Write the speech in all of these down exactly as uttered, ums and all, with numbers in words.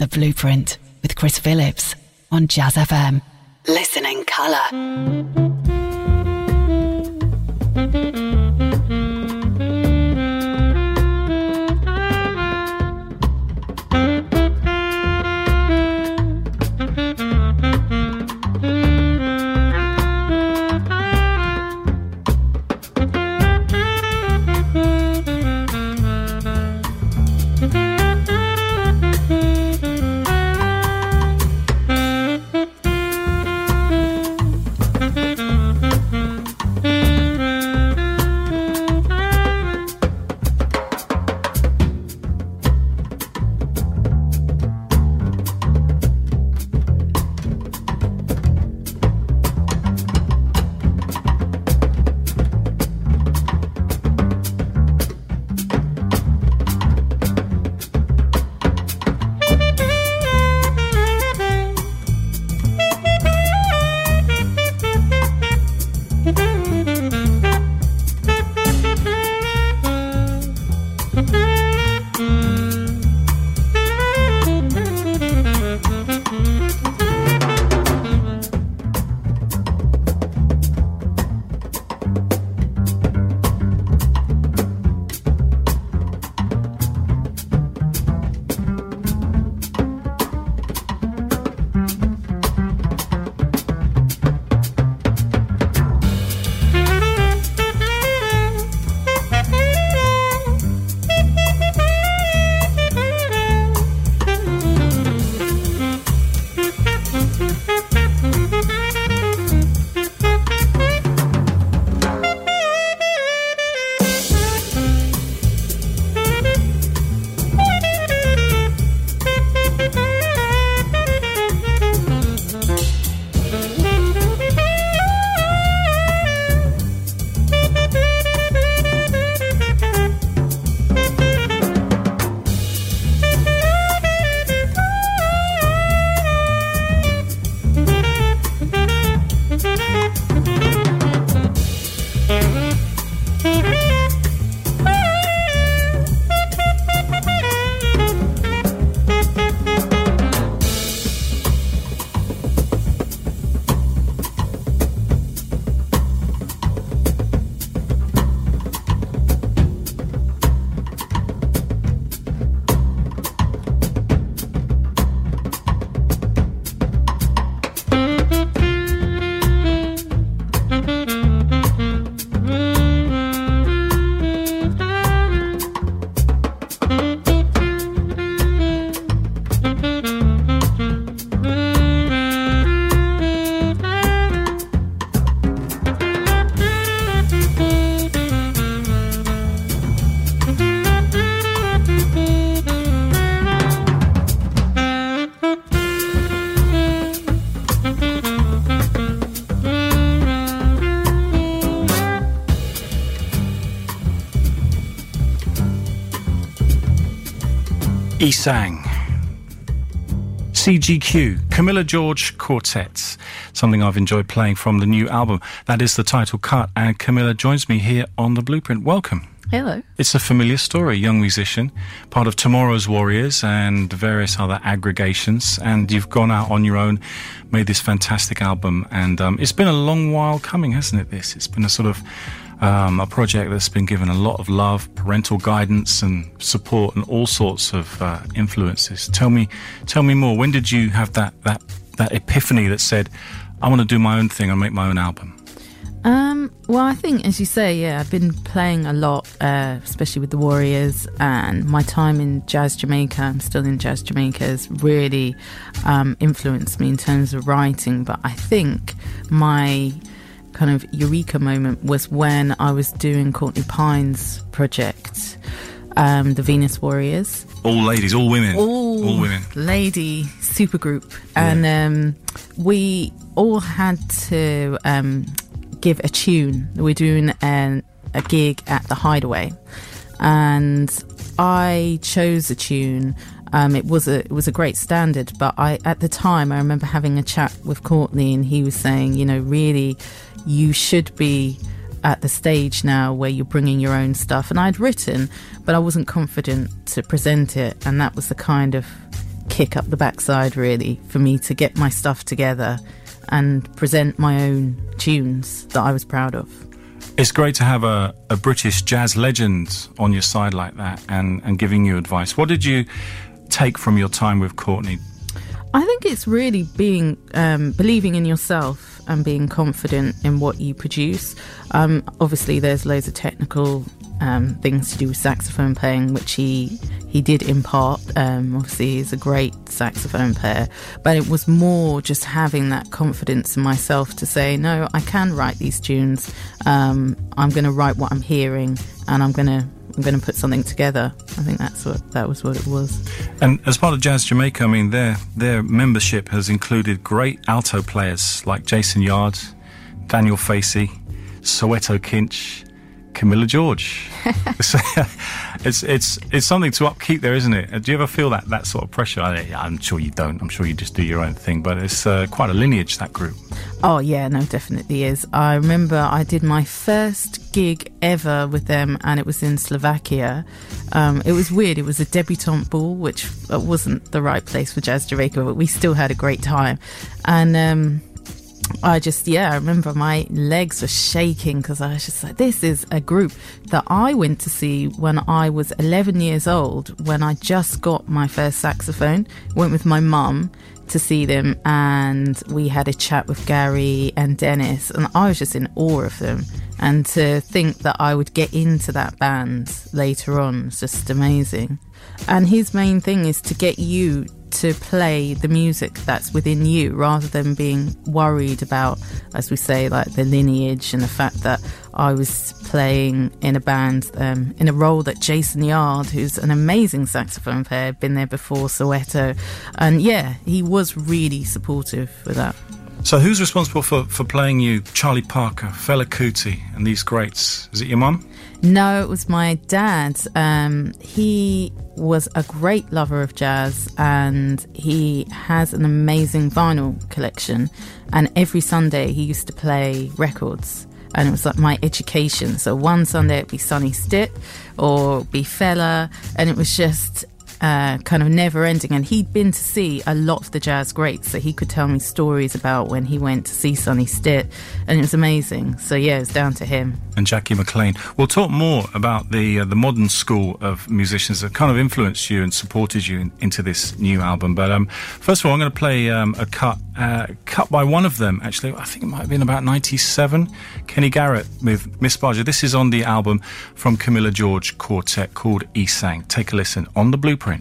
The Blueprint with Chris Phillips on Jazz F M. Listen in colour. Esang, C G Q, Camilla George Quartet, something I've enjoyed playing from the new album. That is the title cut, and Camilla joins me here on The Blueprint. Welcome. Hello. It's a familiar story, young musician, part of Tomorrow's Warriors and various other aggregations, and you've gone out on your own, made this fantastic album, and um, it's been a long while coming, hasn't it, this? It's been a sort of Um, a project that's been given a lot of love, parental guidance and support and all sorts of uh, influences. Tell me, tell me more. When did you have that, that, that epiphany that said, I want to do my own thing and make my own album? Um, well, I think, as you say, yeah, I've been playing a lot, uh, especially with the Warriors, and my time in Jazz Jamaica, I'm still in Jazz Jamaica, has really um, influenced me in terms of writing. But I think my kind of eureka moment was when I was doing Courtney Pine's project, um, the Venus Warriors. All ladies, all women. All, all women. Lady supergroup. And yeah. um, we all had to um, give a tune. We're doing an, a gig at the Hideaway. And I chose a tune. Um, it was a it was a great standard, but I at the time I remember having a chat with Courtney, and he was saying, you know, really, you should be at the stage now where you're bringing your own stuff. And I'd written, but I wasn't confident to present it, and that was the kind of kick up the backside, really, for me to get my stuff together and present my own tunes that I was proud of. It's great to have a, a British jazz legend on your side like that and, and giving you advice. What did you take from your time with Courtney? I think it's really being um, believing in yourself and being confident in what you produce. Um, obviously, there's loads of technical um, things to do with saxophone playing, which he he did impart. Um, obviously, he's a great saxophone player, but it was more just having that confidence in myself to say, no, I can write these tunes. Um, I'm going to write what I'm hearing, and I'm going to I'm going to put something together. I think that's what that was what it was. And as part of Jazz Jamaica, I mean, their their membership has included great alto players like Jason Yard, Daniel Facey, Soweto Kinch, Camilla George. so, it's it's it's something to upkeep there, isn't it? Do you ever feel that that sort of pressure? I, I'm sure you don't. I'm sure you just do your own thing. But it's uh, quite a lineage, that group. Oh yeah, no, definitely is. I remember I did my first gig ever with them, and it was in Slovakia. Um, it was weird. It was a debutante ball, which wasn't the right place for Jazz Jamaica, but we still had a great time. And um, I just, yeah, I remember my legs were shaking because I was just like, this is a group that I went to see when I was eleven years old, when I just got my first saxophone. Went with my mum to see them, and we had a chat with Gary and Dennis, and I was just in awe of them. And to think that I would get into that band later on was just amazing. And his main thing is to get you to play the music that's within you, rather than being worried about, as we say, like the lineage and the fact that I was playing in a band um, in a role that Jason Yard, who's an amazing saxophone player, had been there before, Soweto, and yeah, he was really supportive with that. So who's responsible for, for playing you Charlie Parker, Fela Kuti and these greats? Is it your mum? No, it was my dad. Um, he was a great lover of jazz, and he has an amazing vinyl collection, and every Sunday he used to play records, and it was like my education. So one Sunday it'd be Sonny Stitt or it'd be Fela, and it was just Uh, kind of never ending. And he'd been to see a lot of the jazz greats, so he could tell me stories about when he went to see Sonny Stitt, and it was amazing. So yeah, it was down to him. And Jackie McLean. We'll talk more about the uh, the modern school of musicians that kind of influenced you and supported you in, into this new album. But um, first of all, I'm going to play um, a cut uh, cut by one of them, actually. I think it might have been about ninety-seven. Kenny Garrett with Miss Barger. This is on the album from Camilla George Quartet called Isang. Take a listen on the Blueprint.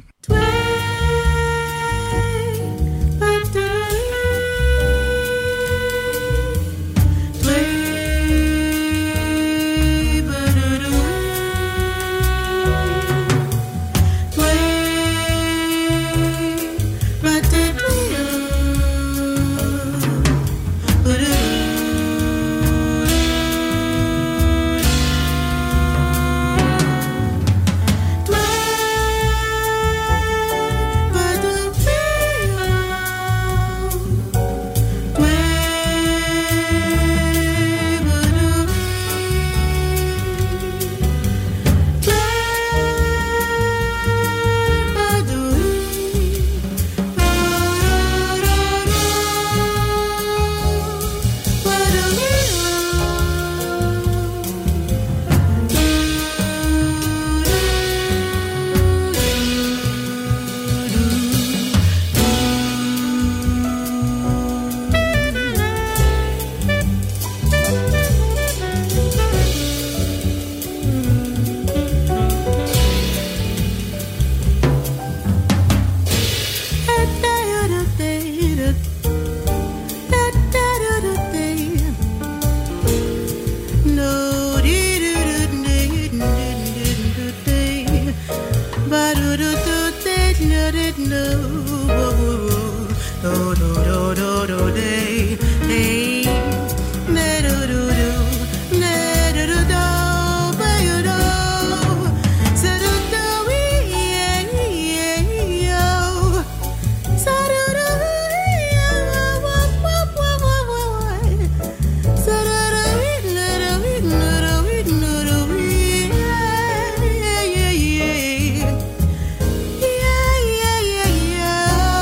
Yeah.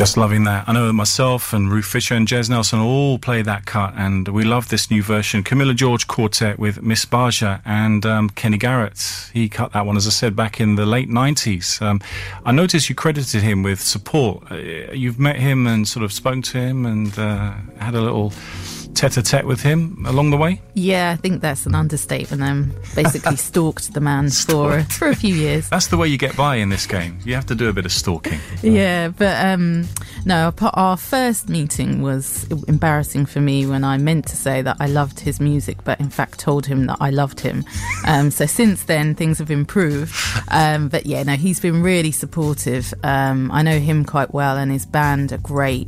Just loving that. I know that myself and Ruth Fisher and Jez Nelson all play that cut, and we love this new version. Camilla George Quartet with Miss Baja and um, Kenny Garrett. He cut that one, as I said, back in the late nineties. Um, I noticed you credited him with support. Uh, you've met him and sort of spoken to him and uh, had a little tete-a-tete with him along the way? Yeah, I think that's an understatement. Um, basically stalked the man for for a few years. That's the way you get by in this game. You have to do a bit of stalking. Yeah, but um, no, our first meeting was embarrassing for me when I meant to say that I loved his music, but in fact told him that I loved him. Um, so since then, things have improved. Um, but yeah, no, he's been really supportive. Um, I know him quite well, and his band are great.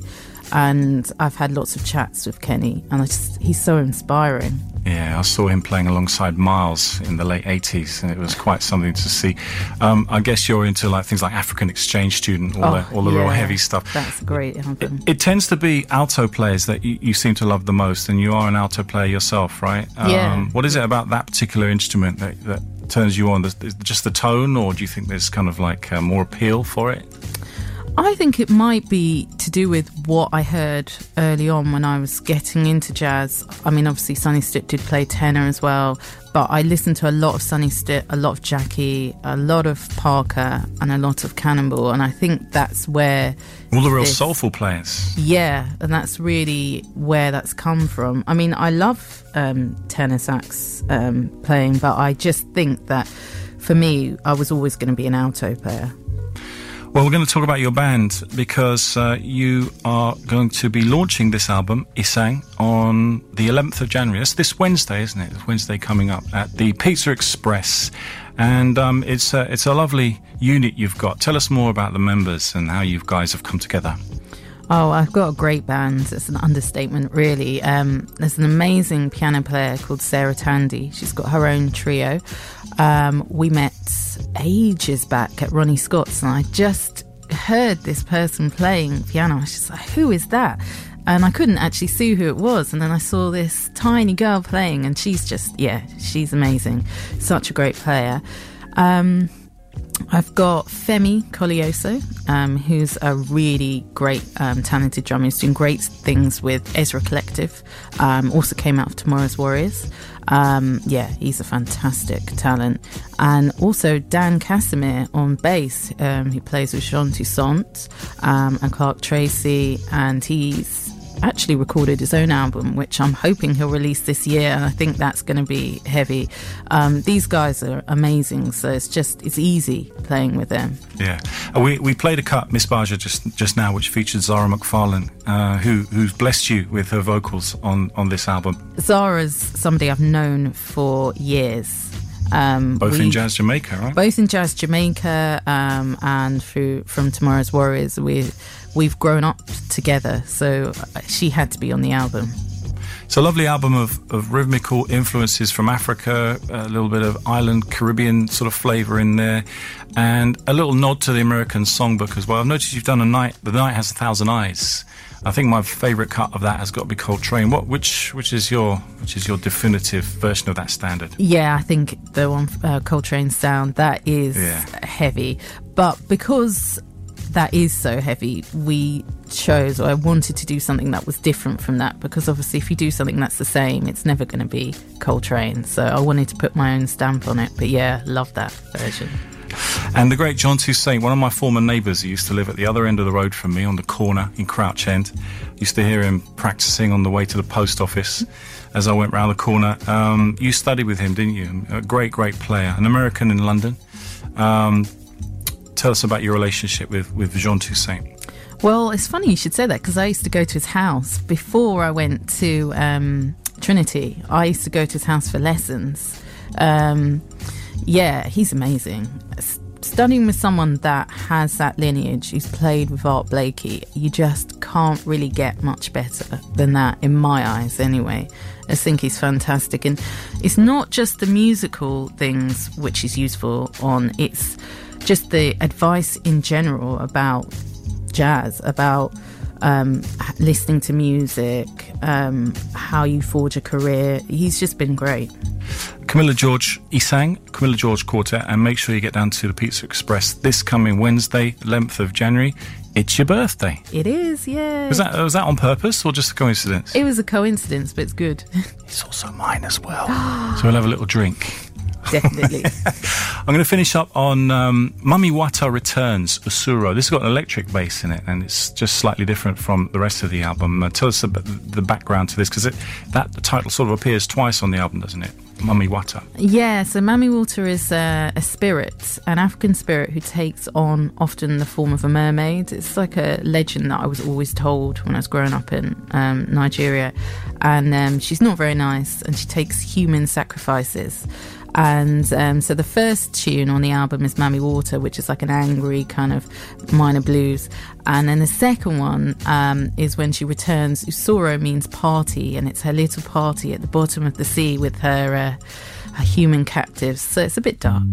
And I've had lots of chats with Kenny, and I just, he's so inspiring. Yeah, I saw him playing alongside Miles in the late eighties, and it was quite something to see. Um, I guess you're into like things like African Exchange Student, all oh, the, all the yeah, real heavy stuff. That's great. It, it tends to be alto players that you, you seem to love the most, and you are an alto player yourself, right? Um, yeah. What is it about that particular instrument that, that turns you on? Is it just the tone, or do you think there's kind of like uh, more appeal for it? I think it might be to do with what I heard early on when I was getting into jazz. I mean, obviously Sonny Stitt did play tenor as well, but I listened to a lot of Sonny Stitt, a lot of Jackie, a lot of Parker, and a lot of Cannonball, and I think that's where... All the real this, soulful players. Yeah, and that's really where that's come from. I mean, I love um, tenor sax um, playing, but I just think that, for me, I was always going to be an alto player. Well, we're going to talk about your band because uh, you are going to be launching this album, Isang, on the eleventh of January. That's this Wednesday, isn't it? It's Wednesday coming up at the Pizza Express. And um, it's, a, it's a lovely unit you've got. Tell us more about the members and how you guys have come together. Oh, I've got a great band. It's an understatement, really. Um, there's an amazing piano player called Sarah Tandy. She's got her own trio. Um, we met ages back at Ronnie Scott's, and I just heard this person playing piano. I was just like, who is that? And I couldn't actually see who it was. And then I saw this tiny girl playing, and she's just, yeah, she's amazing. Such a great player. Um... I've got Femi Colioso, um, who's a really great, um, talented drummer. He's doing great things with Ezra Collective. Um, also came out of Tomorrow's Warriors. Um, yeah, he's a fantastic talent. And also Dan Casimir on bass. Um, he plays with Jean Toussaint um, and Clark Tracy, and he's actually recorded his own album, which I'm hoping he'll release this year, and I think that's going to be heavy. Um, these guys are amazing, so it's just it's easy playing with them. Yeah, uh, we we played a cut, Miss Baja, just just now, which featured Zara McFarlane, uh, who who's blessed you with her vocals on on this album. Zara's somebody I've known for years. Um, both in Jazz Jamaica, right? Both in Jazz Jamaica, um, and through from Tomorrow's Warriors. We we've grown up together, so she had to be on the album. It's a lovely album of, of rhythmical influences from Africa, a little bit of island Caribbean sort of flavour in there, and a little nod to the American songbook as well. I've noticed you've done a night. The Night Has a Thousand Eyes. I think my favourite cut of that has got to be Coltrane. What, which, which is your, which is your definitive version of that standard? Yeah, I think the one uh, Coltrane sound that is yeah. heavy, but because that is so heavy, we chose, or I wanted to do something that was different from that, because obviously if you do something that's the same, it's never going to be Coltrane. So I wanted to put my own stamp on it. But yeah, love that version. And the great John Toussaint, one of my former neighbours, who used to live at the other end of the road from me on the corner in Crouch End. Used to hear him practising on the way to the post office as I went round the corner. Um, you studied with him, didn't you? A great, great player, an American in London. Um, tell us about your relationship with, with Jean Toussaint. Well, it's funny you should say that, because I used to go to his house before I went to um, Trinity. I used to go to his house for lessons. Um, yeah, he's amazing. Studying with someone that has that lineage, who's played with Art Blakey, you just can't really get much better than that, in my eyes anyway. I think he's fantastic. And it's not just the musical things which he's useful on, it's just the advice in general about jazz, about um, listening to music, um, how you forge a career. He's just been great. Camilla George Isang, Camilla George Quartet, and make sure you get down to the Pizza Express this coming Wednesday, eleventh of January. it's your birthday. It is, yeah. Was that was that on purpose or just a coincidence? It was a coincidence, but it's good. It's also mine as well. So we'll have a little drink. Definitely. I'm going to finish up on um, Mami Wata Returns, Usuro. This has got an electric bass in it, and it's just slightly different from the rest of the album. Uh, tell us about the background to this, because that title sort of appears twice on the album, doesn't it? Mami Wata. Yeah, so Mami Wata is uh, a spirit, an African spirit who takes on often the form of a mermaid. It's like a legend that I was always told when I was growing up in um, Nigeria. And um, she's not very nice, and she takes human sacrifices. And um, so the first tune on the album is Mami Wata, which is like an angry kind of minor blues. And then the second one um, is when she returns. Usoro means party, and it's her little party at the bottom of the sea with her, uh, her human captives. So it's a bit dark.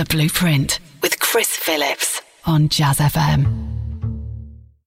Blueprint with Chris Phillips on Jazz F M.